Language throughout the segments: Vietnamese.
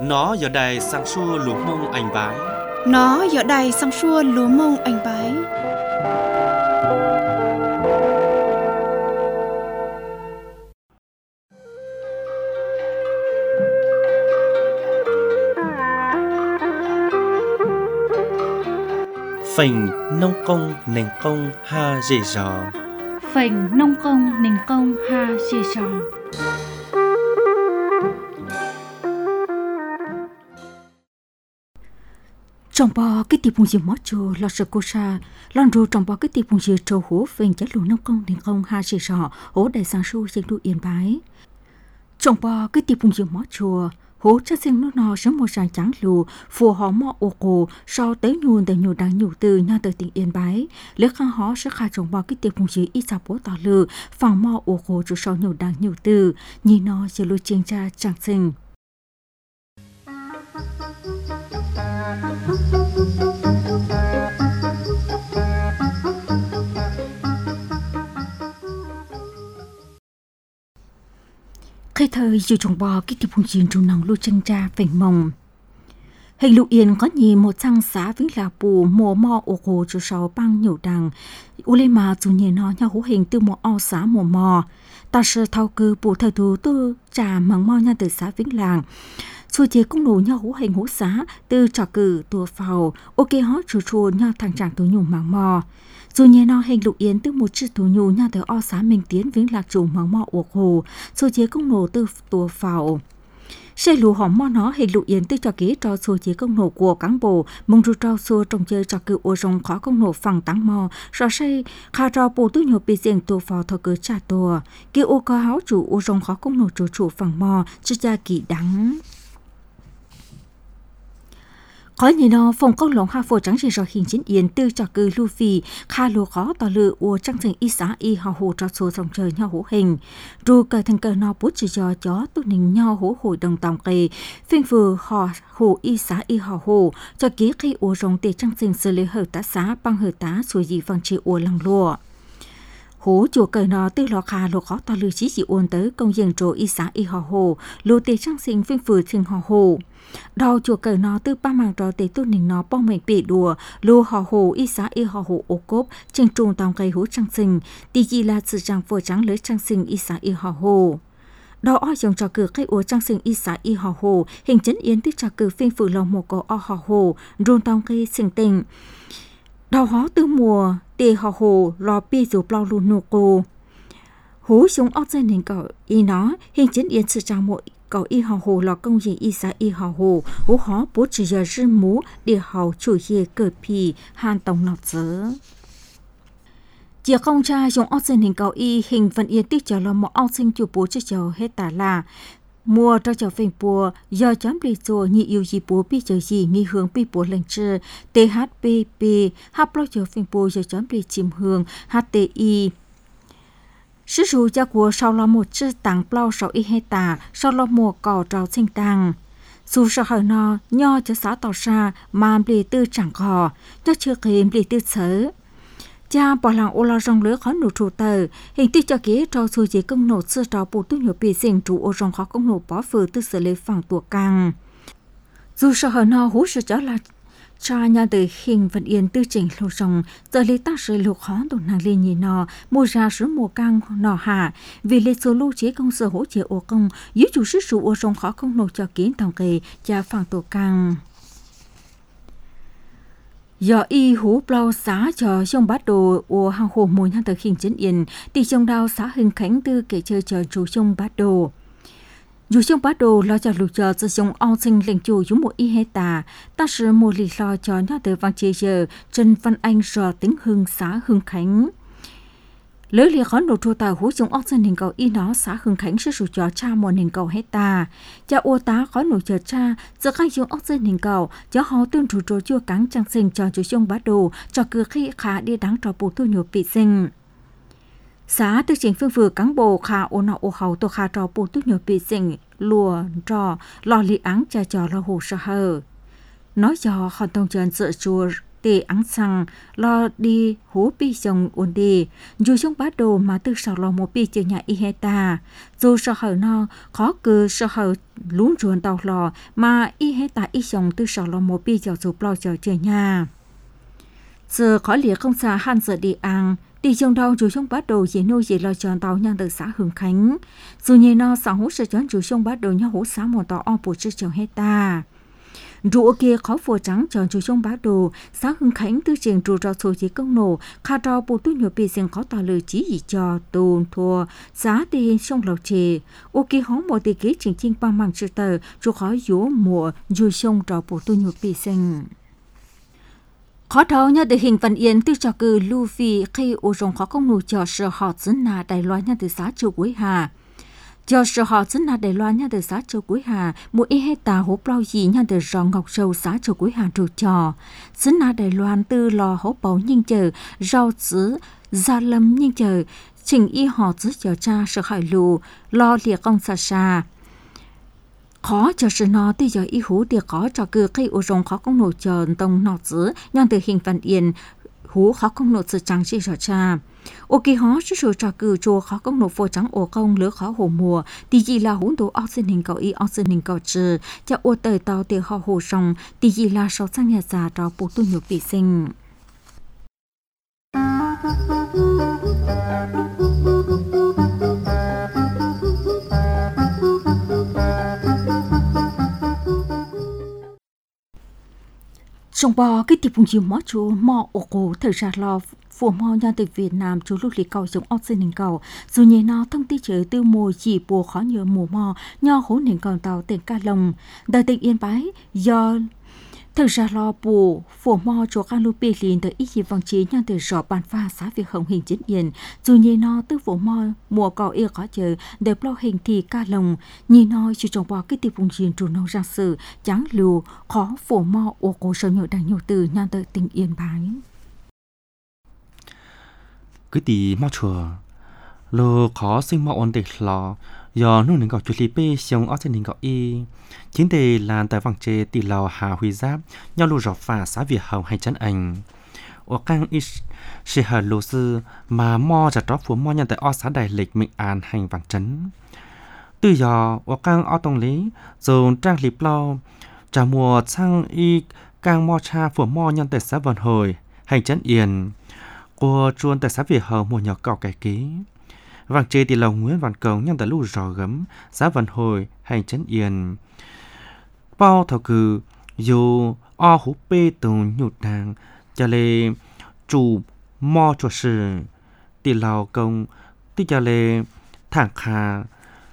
Nó giờ đây sang xua lúa mông anh bái. Nó giờ đây sang xua lúa mông anh bái. Phình nông công nền công ha dễ dò. Phình nông công nền công ha dễ dò. Trong bò cái tiệp bùng gì mót chùa là sự cô sa lon rù trong bò cái tiệp bùng gì trâu hú phình trái lúa nông công nền công ha dễ dò hố đại sang su sinh đu yên bái. Trong bò cái tiệp bùng gì mót chùa hố cha sinh nó nọ sớm một sáng trắng lù phù họ mọ ô cổ sau tới nhuồn để nhuồn đang nhủ từ nhau tới tỉnh yên bái lấy khang họ sẽ khai trong bò cái tiệp bùng gì ít sao bố tỏ lử phẳng mọ ô cổ chủ sau nhuồn đang nhủ từ nhìn nó sẽ lui chiên cha chẳng sinh. Khi thời dù trồng bò cái tiệp hùng chiến trong nòng lưu chân cha phình mông. Hình lục yên có nhìn một sang xã vĩnh là bù mùa mò ô hồ cho sau băng nhiều đằng. U lê mà dù nhìn nó nhau hữu hình từ một ao xã mùa mò. Ta sơ thao cư bù thời thù tư trà măng mò nha từ xã vĩnh làng. Xua chế công nổ nhau hữu hình hữu xã từ trò cử tùa phào. Ok hót chủ chùa nhau thằng chàng tù nhung măng mò. Dù nhé nó hình lục yến từ một chiếc tù nhù nhau từ o xã Minh Tiến vĩnh lạc chủ măng mò ổ hồ. Xua chế công nổ từ tùa phào. Xe lù hỏng mò nó hình lục yến từ trò kế trò xua chế công nổ của cán bộ. Mông rù trò xua trồng chơi trò cử ô rồng khó công nổ phẳng tăng mò. Rõ xây khá trò bù tư nhổ bị riêng tùa phào thọ cử trả tùa. Kì ô có háo chủ ô rồng khó công nổ chủ phẳng mò. Chứ cha kỳ đắng. Có nhìn nó phòng công lỏng hạ phổ trắng chỉ rõ hình chiến yến từ trò cư lưu phì khá lô khó tỏ lự ua trăng thành y xã y hào hồ trò số dòng trời nhau hữu hình ru cờ thành cờ nó bút chỉ cho chó tốt nình nhau hữu hồi đồng tòng kề phiên vừa họ hồ y xã y hào hồ cho ký khi ua rồng tề trăng sinh xử lý hợp tá xã băng hợp tá xuôi gì vang trị ua lăng lùa hố chùa cờ nó từ lò khá lô khó tỏ lự chí dị ôn tới công dân trồ y xã y hào hồ lô tề trăng sinh phiên vừa sinh hào hồ đào chùa cờ nó từ ba màng trò tế tu nình nó bong mệnh bị đùa lô họ hồ y xã y họ hồ ô cốp trên trung tòng cây hú trăng sinh tì gì là sự trăng phổ trắng lấy trăng sinh y xã y họ hồ đào o dòng trò cử cây úa trăng sinh y xã y họ hồ hình chấn yến tích trò cử phiên phủ lòng một cổ o họ hồ rôn tòng cây sinh tình đào hó từ mùa tì họ hồ lò pi dù bao luôn nô cô hú xuống óc dân hình cậu y nó hình chấn yến sự trăng mỗi cậu y hào hồ là công gì y xã y hào hồ hú hó bố chỉ giờ rư mú để hào chủ hiề cờ pì hàn tổng nọc dớ chỉ không cha dùng óc dân hình cậu y hình vận yên tích cho là một óc sinh chủ bố cho cháu hết tả là mua cho cháu phình bùa do chấm bị rồi nhị yêu gì bố bị chờ gì nghi hướng bị bố lần chưa THPP hấp lo cho phình bùa do chấm bị chìm hương HTI sử dụng cho của sau là một chiếc tảng plau sau y hecta sau là một cỏ trào sinh tàng dù sau hồi nó nho cho xã tàu xa mà bị tư chẳng cỏ cho chưa kìm bị tư sở cha bỏ làng ô la rong lưới khó nổ trụ tờ hình tích cho kế trao xui chế công nổ xưa trao bù tư nhiều bị sinh trụ ô rong khó công nổ bó phử tư sở lấy phẳng tùa càng dù sau hồi nó hú sự cho là cha nhà từ hình vận yên tư chỉnh lô rồng giờ lấy tác sự lục khó tổn hàng lên nhìn nó mua ra số mùa căng nọ hạ vì lấy số lưu chế công sở hỗ trợ ô công dưới chủ sức số ô rồng khó công nộp cho kiến tòng kề cha phẳng tổ căng do y hú plau xã cho sông bát đồ ô hàng hồ mùi hàng từ hình chấn yên tỷ sông đào xã Hưng Khánh tư kể chơi chờ chủ sông bát đồ dù sông bát đồ lo cho lục cho sông ao sinh lệnh chủ giống một y hecta ta sử một lì lo cho nhau từ vang chơi giờ Trần Văn Anh rò tính Hưng xã Hưng Khánh lỡ lì khó nổ trụ tàu hú sông ao sinh hình cầu y nó xã Hưng Khánh sử dụng cho cha một hình cầu hecta cha ô tá khó nổ chờ cha giờ khai sông ao sinh hình cầu cho họ tương trụ trụ chua cắn trang sinh cho chủ sông bát đồ cho cứ khi khá đi đáng trò bù thu nhiều bị sinh xã tư chính phương vừa cán bộ khá ô nọ ô hậu tô khá trò bù túc nhiều bị sinh lùa trò lò lý áng cha trò lo hồ sa hờ nói cho họ thông chân sợ chùa tê áng sang lo đi hú pi sông ôn đi dù sông bá đồ mà từ sau lo một pi chơi nhà y heta dù sau hở nó khó cứ sau hở lún ruồn tàu lò mà y heta y sông từ sau lo một pi giờ chụp lo chờ chơi nhà giờ khó liệt không xa han giờ đi ăn đi trong đâu chủ sông bát đồ dễ nuôi dễ lo chọn tàu nhang từ xã Hưng Khánh dù như nó xã hú sẽ chọn chủ sông bát đồ nhau hú xã một tàu o bù chữ chọn heta rùa kia khó phù trắng chọn chủ sông bát đồ xã Hưng Khánh tư trường rùa rau số chỉ công nổ kha rau bù tu nhiều bì xem khó tàu lời chỉ gì cho tồn thua giá đi sông lầu trề ô kia hóng một tỷ kế chỉnh chinh bằng bằng chữ tờ chủ khó dỗ mùa dù sông rau bù tu nhiều bì xem khó thấu nhà từ hình văn yên từ trò cử Luffy khi ô rồng khó công nụ cho sở họ dẫn na Đài Loan nhà từ xã châu Quế Hà cho sở họ dẫn na Đài Loan nhà từ xã châu Quế Hà mỗi ít hết tà hố bao gì nhà từ rong ngọc châu xã châu Quế Hà trụ trò dẫn na Đài Loan từ lò hố bầu nhưng chờ rau xứ gia lâm nhưng chờ trình y họ giữ chờ cha sở hải lù lo liệt công xa xa khó cho sự nó từ giờ y hú để có cho cứ cây ô rồng khó công nổ tròn tông nọ giữ nhang từ hình văn yên hú khó công nổ sự trắng chỉ rõ cha ô kỳ hó sự sự cho cứ chùa khó công nổ phô trắng ô công lứa khó hồ mùa thì gì là hú đồ áo xin hình cầu y áo xin hình cầu trừ cho ô tời tàu để họ hồ rồng thì gì là sáu sang nhà già cho bộ tu nhiều bị sinh trong bò cái tiệp vùng chiều mỏ chú mỏ ổ cổ thời gian lo phù mò nhà từ Việt Nam chú lúc lịch cầu giống ốc xin hình cầu dù nhẹ nó thông tin chơi từ mùa chỉ bùa khó nhớ mùa mò nho hố nền còn tàu tiền ca lồng đời tỉnh Yên Bái do thời gian lo bùa phù mò cho can lưu bê liền tới ít gì vòng chế nhà từ rõ bàn pha xã Việt Hồng hình chính Yên dù nhẹ nó từ phù mò mùa cầu yêu khó chờ để lo hình thì ca lồng nhìn nói chú trong bò cái tiệp vùng chiều trù nông ra sự trắng lưu khó phù mò ổ cổ sầu nhựa đang nhiều từ nhà từ tỉnh Yên Bái cứ tí mò chùa lô khó sinh mò ổn định lò do nông nền gạo chuột lì bê xong ở trên nền gạo y chính đề là tại vòng chế tỷ lò hà huy giáp nhau lô rọp phà xã Việt Hồng hay chấn ảnh ở cang ít sẽ hở lô sư mà mò chặt rót phù mò nhân tại ở xã Đài Lịch Minh An hành vàng chấn từ giờ ở cang ở tông lý dồn trang lịp lo trả mùa sang y cang mò cha phù mò nhân tại xã Vân Hồi hành chấn Yên cô chuôn tại xã Việt Hồng một nhỏ cỏ cải ký vàng chế thì lòng Nguyễn Văn Cống nhân tại lũ rò gấm xã Vân Hồi hành chấn Yên bao thầu cử dù o hú bê tùng nhụt nàng cho lê chủ mò cho sự thì lào công thì cho lê thẳng khà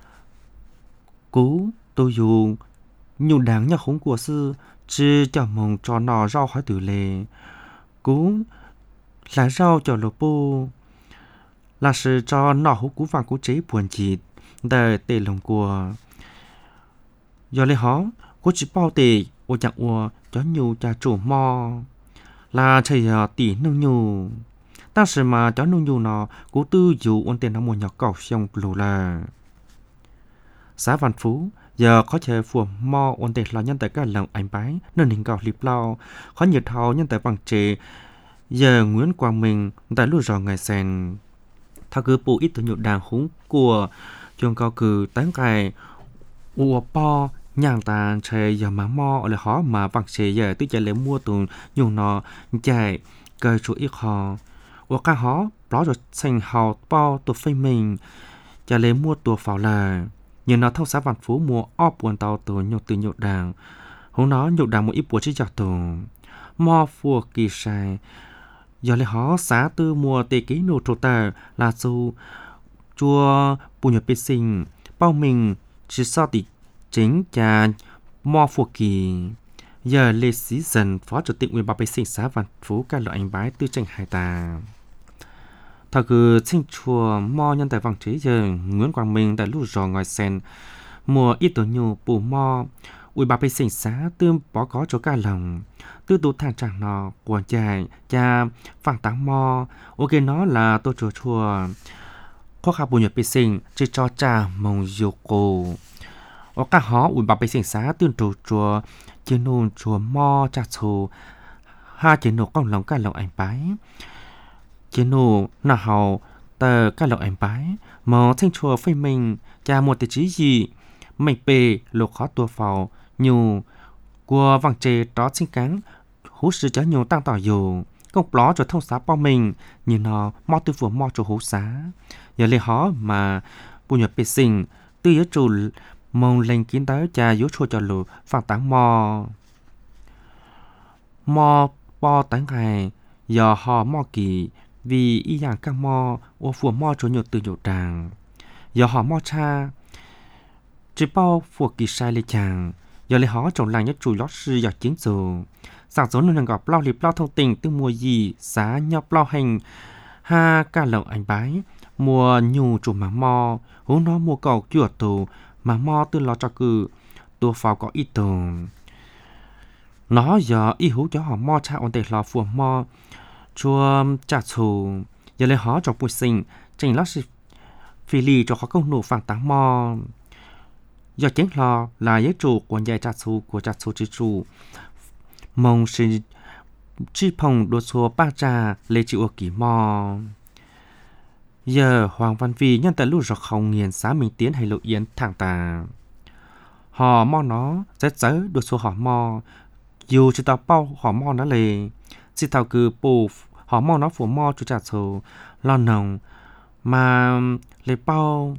cú tôi dù nhụt đáng nhà khống của sư chứ cho mong cho nó rau khỏi từ lê cú là rau cho lô bô là sự cho nọ hú cú vàng cú chế buồn chịt đời tệ lòng của do lấy hó cú chỉ bao tệ ô chẳng ua cho nhu cha chủ mò là thầy tỷ nung nhu ta sự mà cho nung nhu nó cú tư dù ôn tiền nó một nhỏ cọc xong lù là xã Văn Phú giờ có thể phù mò ôn tiền là nhân tại các lòng ảnh bái nên hình cọc lịp lao khó nhiệt hào nhân tại bằng chế giờ Nguyễn Quang Minh tại lũ rò ngày sen thao cứ bộ ít tổ nhụt đàng húng của trường cao cử tán cài ua po nhàng tàn chơi giờ mà mò lại khó mà bằng chế giờ tôi chạy lấy mua tồn dùng nó chạy cởi chuột ít họ ua cá hó đó rồi thành hào po tổ phê mình chạy lấy mua tổ pháo là như nó thâu xã Văn Phú mua óp buồn tàu tổ nhụt đàng húng nó nhụt đàng một ít bùa chỉ chặt tổ mò phù kỳ sai giờ lấy họ xã tư mùa tê ký nô trô tờ là dù chua bù nhật bê sinh bao mình chỉ so tỷ chính cha mò phù kỳ giờ lê sĩ dần phó chủ tịch ủy ban bê sinh xã Văn Phú các loại anh bái tư tranh hải tà thà cứ sinh chùa mò nhân tại vòng chế giờ Nguyễn Quang Minh tại lũ rò ngoài sen mùa ít tổ nhu bù mò ủy ban bê sinh xã tương bỏ có chỗ cả lòng tư tụ thang chẳng nó của cha phẳng tăng mò ok nó là tôi chùa khó khăn bù nhật bê sinh chỉ cho cha mong dù cô ở các họ ủy ban bê sinh xã tương trụ chùa chỉ nôn chùa mò cha chùa ha chỉ nụ con lòng cái lòng anh bái chỉ nụ nào hậu tờ cái lòng anh bái mà thanh chùa phê mình cha một tỷ trí gì mình bề lục khó tua phào nhiều của vàng chê đó xin cắn hú sư chớ nhiều tăng tỏ dù công ló cho thông xá bao mình nhìn nó mò tư vừa mò cho hú xá giờ lấy họ mà bùi nhật bê sinh tư yếu chủ mong lên kiến tới cha yếu chua cho lù phản tán mò bo tán ngày giờ họ mò kỳ vì ý dạng các mò ô phùa mò cho nhiều từ nhiều tràng giờ họ mò cha chỉ bao phùa kỳ sai lê chàng giờ lấy họ trồng làng nhất chủ lót sư giờ chiến dù sáng sớm nên gặp lao liệp lao thông tình từ mùa gì xá nhọc lao hành ha ca lộng anh bái mùa nhù chủ mà mò hú nó mùa cầu chùa tù mà mò từ lo cho cử tua phao có ít tồn nó giờ y hú cho họ mò cha ổn định lo phùa mò chua trả thù giờ lấy họ cho bùi sinh trình lót sư phi lì cho họ công nụ phản táng mò giờ chính lo là giới chủ của nhà trả thù của trả thù chỉ chủ mong sự chi phong đua xua ba trà lê chịu kỳ mò giờ Hoàng Văn Phi nhân tại lúc rồi không nghiền xá mình tiến hay lộ yến thẳng tà họ mò nó rất dễ đua xua họ mò dù chỉ tao bao họ mò nó lề chỉ tao cứ bù họ mò nó phủ mò chú trả thù lo nồng mà lề bao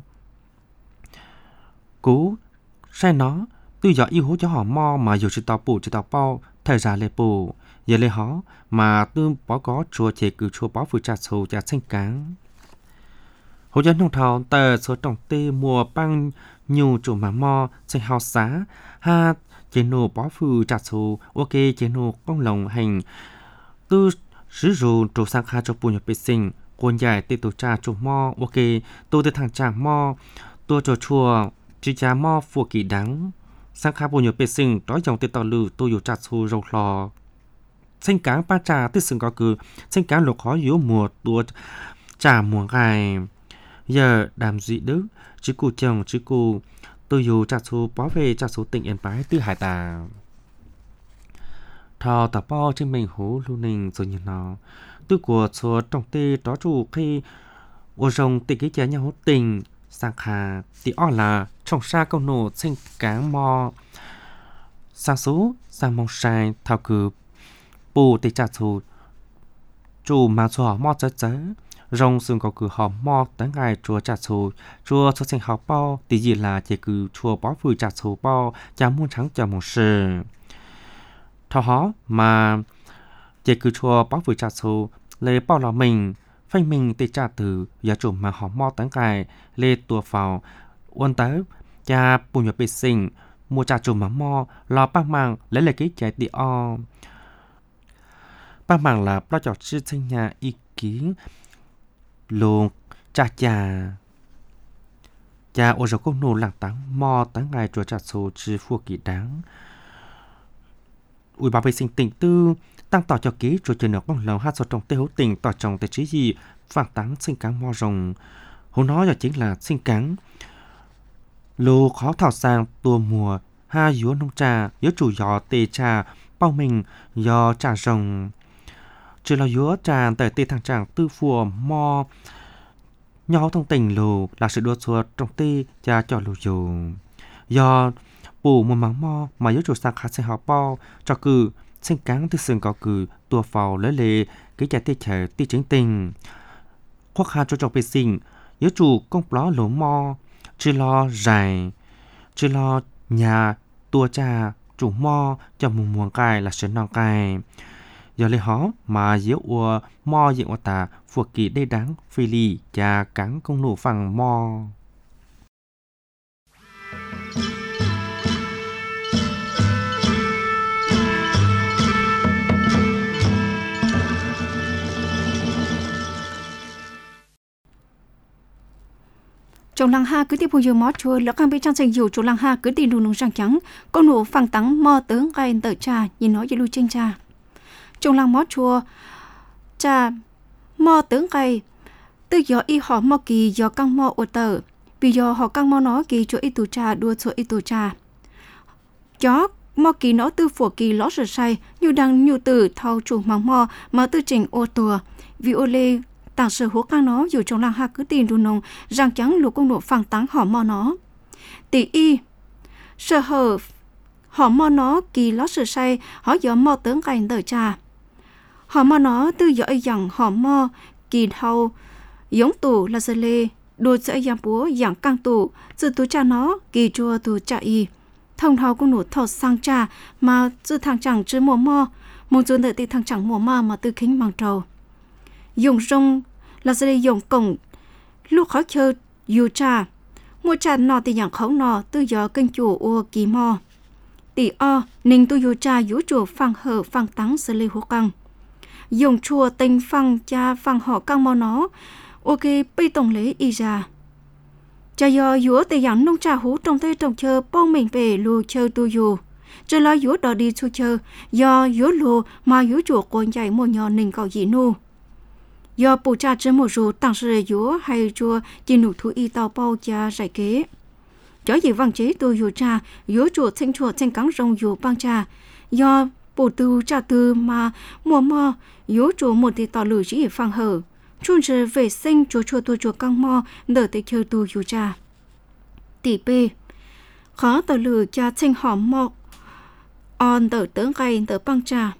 cú sai nó từ giờ yêu hú cho họ mò mà dù chỉ tao bù chỉ tao bao thời gian lề bù giờ lề họ mà tương bỏ có chùa chỉ cứ chùa bỏ phụ trả thù trả xanh cáng hồ dân nông thảo tờ số trọng tê mùa băng nhiều chủ mà mò xanh hào xá ha chế nô bỏ phụ trả thù ok chế nô con lòng hành tư sử dụng chủ sang khai cho bù nhập vệ sinh quân giải tê tổ trà chủ mò ok tôi từ thằng chàng mò tôi cho chùa chỉ trả mò phụ kỳ đắng sang khai bù nhập vệ sinh đói dòng tê tàu lử tôi dù trả thù râu lò xanh cáng ba trà tư sừng có cử xanh cáng lục khó yếu mùa tua trà mùa ngày giờ đàm dị đức chứ cụ chồng chứ cụ tôi dù trả thù bỏ về trả thù tỉnh yên bái tư hải tà thò tà bao trên mình hú lưu ninh rồi nhìn nó tư của số trọng tê đó chủ khi ô rồng tê cái chế nhau tình sang hà tí o là trồng xa câu nổ xanh cáng mò sang số sang mong sai thảo cử bù tê trả thù chủ mà cho mò chết chết rong xương có cử họ mò tới ngày chùa trả thù chùa xuất sinh học bao tí gì là chỉ cử chùa bỏ vui trả thù bao chả muốn trắng chả một sự thọ họ mà chỉ cử chùa bỏ vui trả thù lấy bao là mình phanh mình tê trả từ giờ chủ mà họ mò tới ngày lê tua vào ôn tới cha bùn nhập vệ sinh mua trả chủ mà mò lò băng màng lấy lại cái trái tị o băng màng là bao trò chữ sinh nhà ý kiến luôn cha ô giờ công nô làng táng mò táng ngày chùa trả số trừ phù kỳ đáng ui bà vệ sinh tỉnh tư tăng tỏ cho ký chùa chơi nước bằng lòng hát số trong tê hữu tình tỏ trong tê trí gì phản táng sinh cáng mò rồng hú nói là chính là sinh cáng lô khó thảo sang tua mùa ha dúa nông trà yếu chủ gió tê trà bao mình do trà rồng chỉ là dúa trà tại tê thằng chàng tư phùa mò nhau thông tình lù là sự đua xua trong tê cha cho lù dù do bù một mắng mò mà yếu chủ sang khá sẽ họ bao cho cử sinh cáng từ sừng có cử tua phào lấy lệ cái trả tê chở tê chính tình khoác hà cho vệ sinh yếu chủ công ló lỗ mò chỉ lo dài chỉ lo nhà tua cha chủ mò cho mùng muồng cài là sến non cài giờ lấy họ mà yếu ua mò diện ua tà phù kỳ đây đáng phi lì cha cắn công nụ phẳng mò Trong làng ha cứ tiếp bùi dừa mót chua lỡ căng bên trong dành dầu trong làng ha cứ tìm đủ nông răng trắng con nổ phẳng tắng mò tướng gai tờ trà nhìn nói với lưu tranh trà trong làng mót chua trà mò tướng gai từ giờ y họ mò kỳ giờ căng mò ô tờ vì giờ họ căng mò nó kỳ chỗ y tù trà đua chỗ y tù trà chó mò kỳ nó tư phổ kỳ ló sửa say như đang nhu từ thao chủ mong mò mà tư trình ô tùa vì ô lê tàng sở hố căng nó dù trong làng ha cứ tiền đu nông răng trắng lục công nộ phẳng táng họ mò nó tỷ y sở hở họ mò nó kỳ ló sửa say họ gió mò tướng cảnh đỡ trà họ mò nó tư giỏi dặn họ mò kỳ thao giống tù là sơ lê đồ sẽ giang búa giảng căng tù dự tú cha nó kỳ chua tù cha y thông thao cũng nổ thọ sang cha mà dự thằng chẳng chứ mùa mò mong chuồn đợi tì thằng chẳng mùa mà tư khính bằng trầu dùng rong là sơ lê dùng cổng lúc khó chơi dù cha mua cha nọ thì giảng khẩu nọ tư gió kênh chủ ô kỳ mò tỷ o ninh tu dù cha dù chùa phang hở phang tắng sơ lê hô căng dùng chùa tình phang cha phang họ căng mò nó ok bây tổng lấy y ra cha do dúa tây giảng nông trà hú trong tây trồng chờ bông mình về lù chờ tu dù chờ lo dúa đỏ đi chu chờ do dúa lù mà dúa chuột con chạy một nhỏ ninh cậu dị nu do bù cha trên một dù tăng sự dúa hay chua chỉ nụ thú y tàu bao cha giải kế chó gì văn chế tu dù cha dúa chuột trên cắn rồng dù băng cha do bù tu cha tư mà mùa mò dúa chuột một thì tỏ lử chỉ phang hở chun trở vệ sinh chùa chùa căng mò đỡ tới chơi tu dù cha tỷ p khó tờ lử cha tranh hòm mò on đỡ tớ gầy đỡ băng cha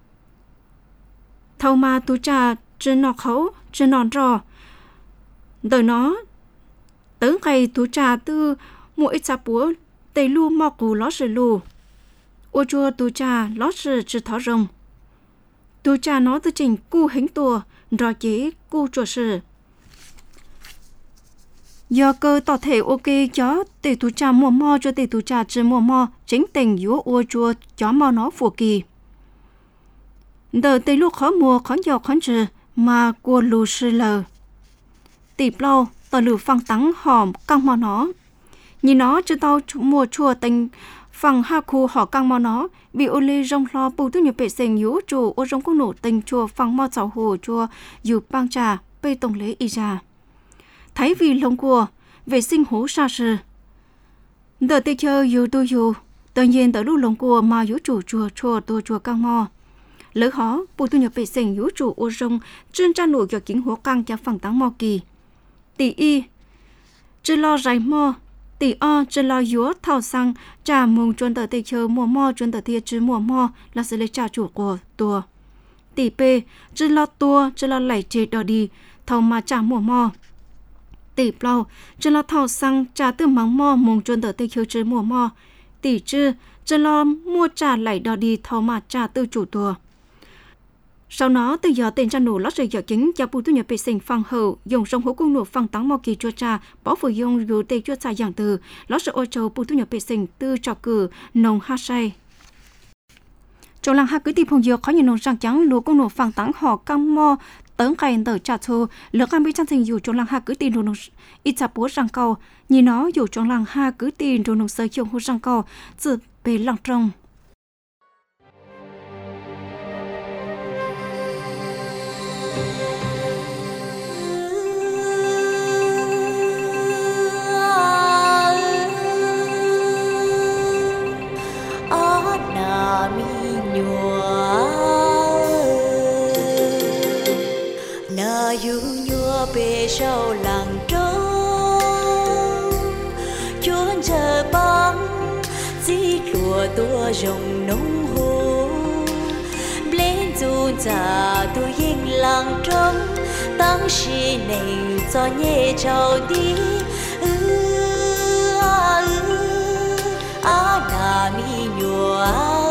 thâu ma tu cha trên nọ khấu trên nòn rò đỡ nó tớ gầy tu cha tư mỗi cha búa tây lu mò cù ló sờ lu ô chua tu cha ló sờ chỉ thỏ rồng tu cha nó tư trình cu hình tua rõ chế cu chùa sự do cơ tỏ thể ok chó tỷ tu cha mua mò cho tỷ tu cha chỉ mua mò chính tình dúa ô chua chó mò nó phù kỳ đợi tỷ lúc khó mua khó giàu khó trừ mà cua lù sư lờ tỷ lâu tờ lù phăng tắng hòm căng mò nó nhìn nó chưa tao mua chua tình phẳng ha khu họ căng mò nó bị ô lê rong lo bù tư nhập bệ sinh yếu chủ ô rong cũng nổ tình chùa phẳng mò cháu hồ chùa dù băng trà bê tổng lễ y ra thấy vì lông cua vệ sinh hố xa sư đợi tê chơi dù tôi dù tự nhiên đợi lúc lông cua mà yếu chủ chùa căng mò lỡ khó bù tư nhập bệ sinh yếu chủ ô rong trên tra nụ cho kính hố căng cho phẳng táng mò kỳ tỷ y chưa lo rải mò tỷ o trên lo dúa thao sang trà mùng chuẩn tờ tây chờ mùa mò chuẩn tờ tia chứ mùa mò là sự lấy trà chủ của tua tỷ p trên lo tua trên lo lẩy chế đỏ đi thao mà trà mùa mò tỷ plau trên lo thao sang trà tư mắng mò mùng chuẩn tờ tây chờ chứ mùa mò tỷ chư trên lo mua trà lẩy đỏ đi thao mà trà tư chủ tua sau đó từ giờ tên cha nổ lót rời giờ chính cha bù tu nhập bệ sinh phăng hậu dùng sông hố cung nổ phăng táng mò kỳ chua cha bỏ phụ dùng dù tê chua cha dạng từ lót rời ô châu bù tu nhập bệ sinh tư trò cử nồng ha say trong làng ha cứ tìm phong dược khó nhìn nồng răng trắng lúa cung nổ phăng táng họ căng mò tấn cày tờ cha thô lỡ cam bị trang sinh dù trong làng ha cứ tìm đồ nồng ít cha búa răng cầu nhìn nó dù trong làng ha cứ tìm đồ nồng sơ chung hô răng cầu dự bề lăng trong yêu nhua bề sau làng trống chuồn chờ băng dĩ lùa tua rồng nông hồ lên dùn già tôi yên làng trống tăng sĩ này cho nhẹ trao đi na mi nhua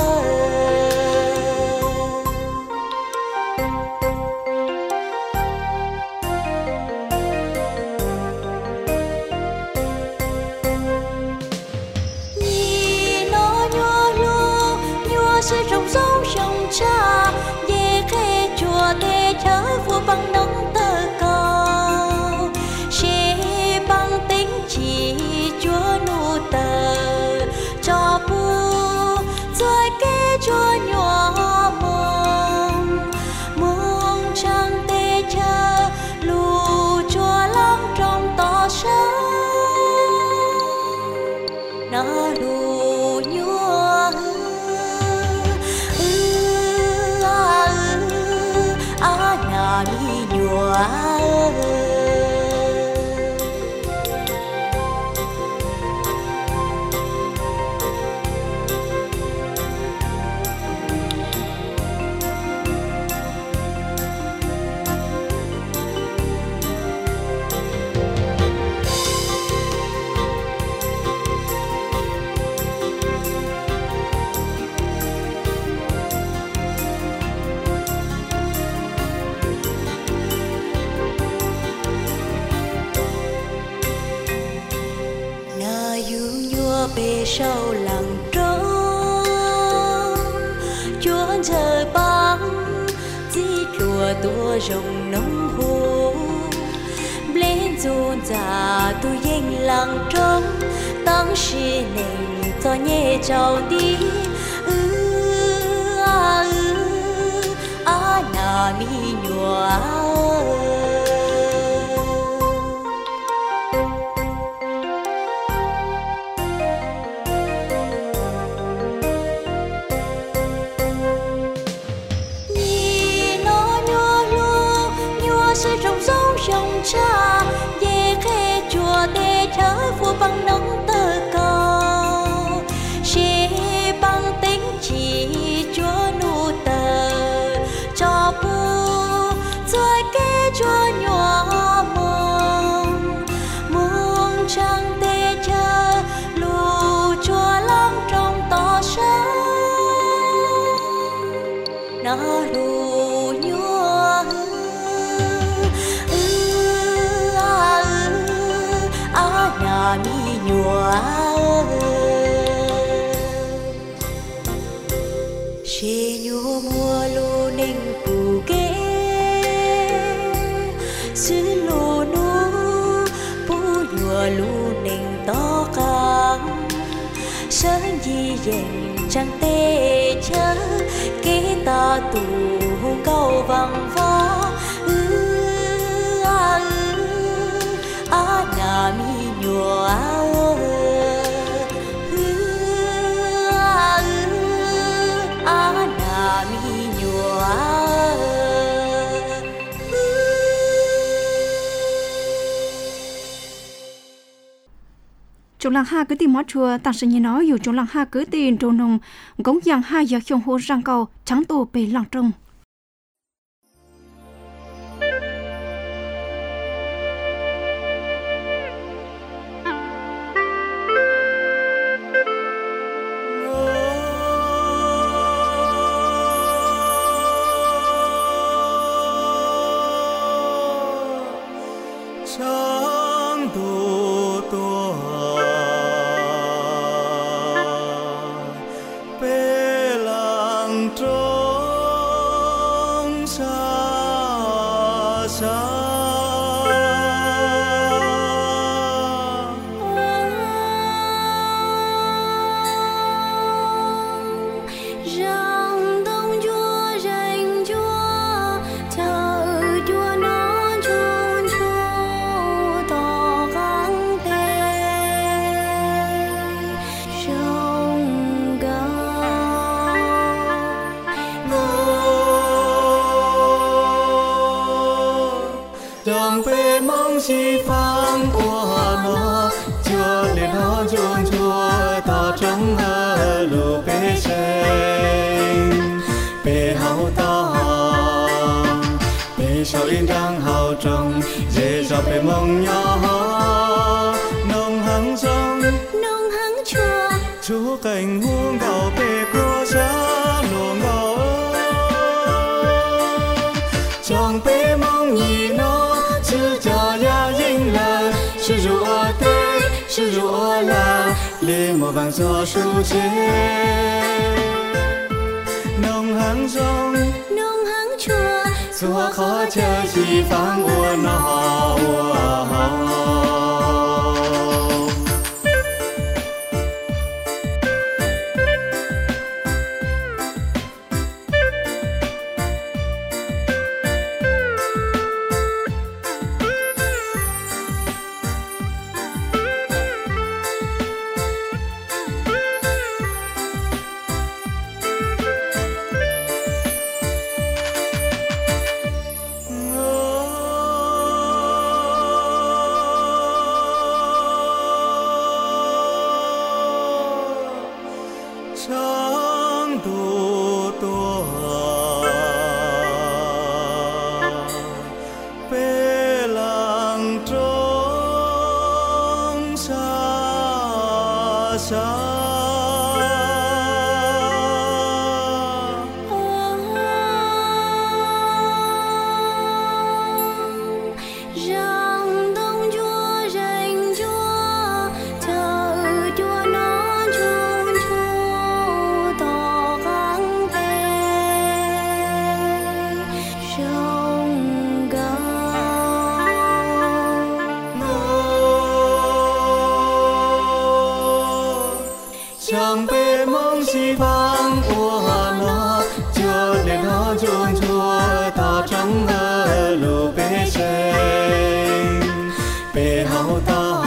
sẽ rồng rong sông cha về khe chùa để chở vua bằng nông tơ cao sẽ bằng tính chỉ chúa nụ tờ cho bu rồi bề sâu lặng trống chúa trời băng chỉ chùa tua rồng nông hồ lên dồn già tu yên lặng trống tăng sĩ nền cho nhẹ trâu đi na mi nhòa trong cha về khe chùa để chở vua bằng nông tơ cao sẽ bằng tính chỉ chúa nụ tờ cho bu rồi kê chúa nhỏ mong trăng tê chờ lù chúa lắng trong to sớm nó lù mi nhòa she nhua mùa lu ninh phù kê xứ lu nu pu nhua lu ninh to căng sơn gì dành chẳng tê chớ kế ta tù câu vang vó na mi nhòa na mi nhòa chúng làng ha cứ tìm mót chùa tăng sinh như nói dù chúng làng ha cứ tìm trâu nông gống giang hai giờ trong hồ răng cầu trắng tù bề lòng trông chi phang của nó chúa lên nó chuông chúa ta trong hơ lù bê sen bê hậu ta bê sao yên đang hậu trong dễ dọc bê mong nhỏ nông hăng chúa cảnh huống gạo bê của giá luồng gạo trong bê mong nhìn nó chứ cho ya dinh là sự rùa tê sự rùa là lê mùa vàng gió su chế nông hăng chúa khó chờ chỉ phang của nó Rang đông chúa rành chúa thờ chúa nó 西方我那就连那中错到中和路北线北好大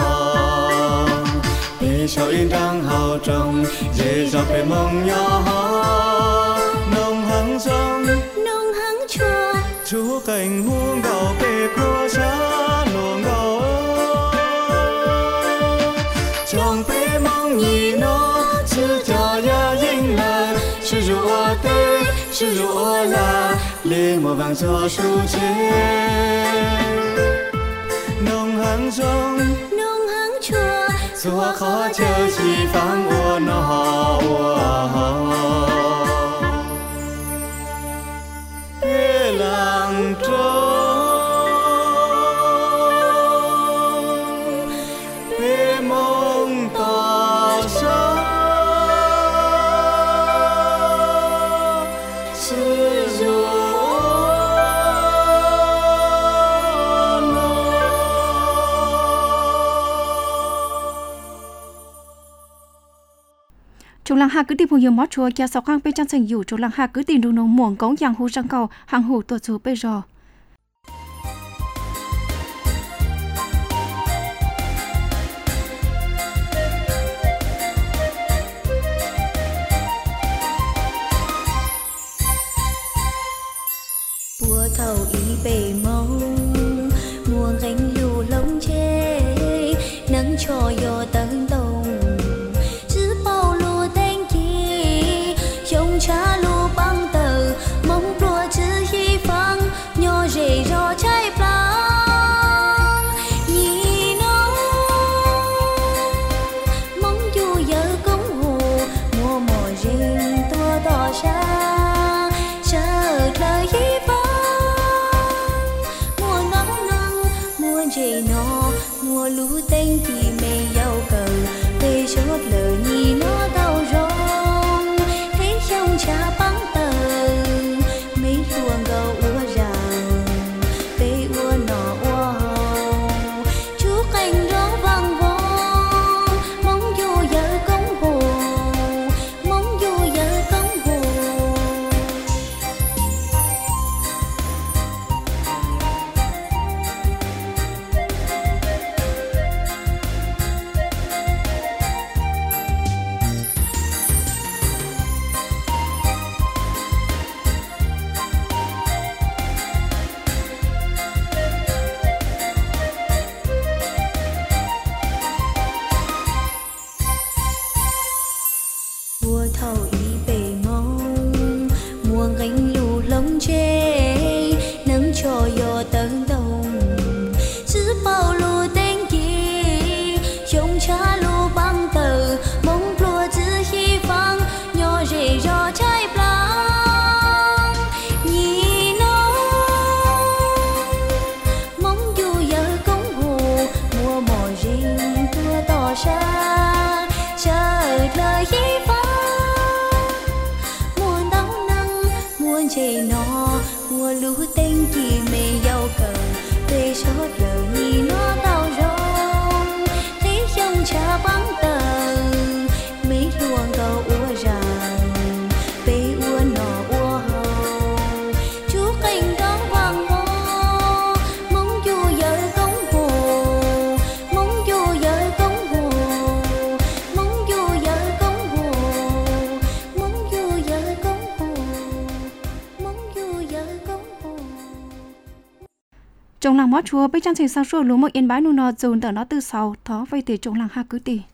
北小印章好中也找北梦要nông hăng sông nông hăng chùa chúa cảnh huống gạo bề của xa luồng gạo trong bề mong nhìn nó sư cho ya dinh là sư rùa tê sư rùa là lê mùa vàng cho su chế nông hăng sông nông hăng chùa xóa khó chờ chỉ phang ua nó làng trống về mong tỏ xa sư dụ Chúng làng hạ cứ tìm hiểu mót chùa cho sáu khang bên trong sảnh dụ chúng làng hạ cứ tìm đủ nông muộn cống giang hồ sang cầu hàng hồ tuột số bây giờ. Bùa thầu ý bề mông mùa gánh lù lông chê nắng cho gió tấn tông cha lu băng tờ mong đùa chữ hy vọng nhỏ rể rò trái băng nhìn nó mong dù giờ công hồ mùa mùa rình tua đỏ xa chờ lời hy vọng mùa nắng nắng mùa rể nó mùa lũ tên thì mê giàu cầu về chốt lời nhìn nó đau rồi cha băng tờ mấy luồng gầu ua ràng cây ua nọ ua hồng chú cành gió vang vang mong dù giờ công hồ mong dù giờ công hồ Bùa thầu ý bề mong mùa gánh lù lông chê nắng cho gió tấn đông giữ bao lù tên kia trong cha lù băng tờ mong lùa giữ hy vọng nhỏ rể rò trái băng nhìn nó mong dù giờ công hồ mùa mò rình tua tỏ xa chờ lời hy vọng chê nó mùa lũ tên gì mê giàu cầu về chốt lời nhìn nó đau rong thấy trong cha băng tờ mấy luồng cầu ua ràng về ua nọ ua hồng chú cành đó vàng ngô mong dù giờ công hồ mong dù giờ công hồ mong dù giờ công hồ mong dù giờ công hồ Trong làng mót chùa bây trang trình sao số lúa một yên bái nu nọ dồn tờ nó từ sau thó vay từ trong làng hạ cứ tì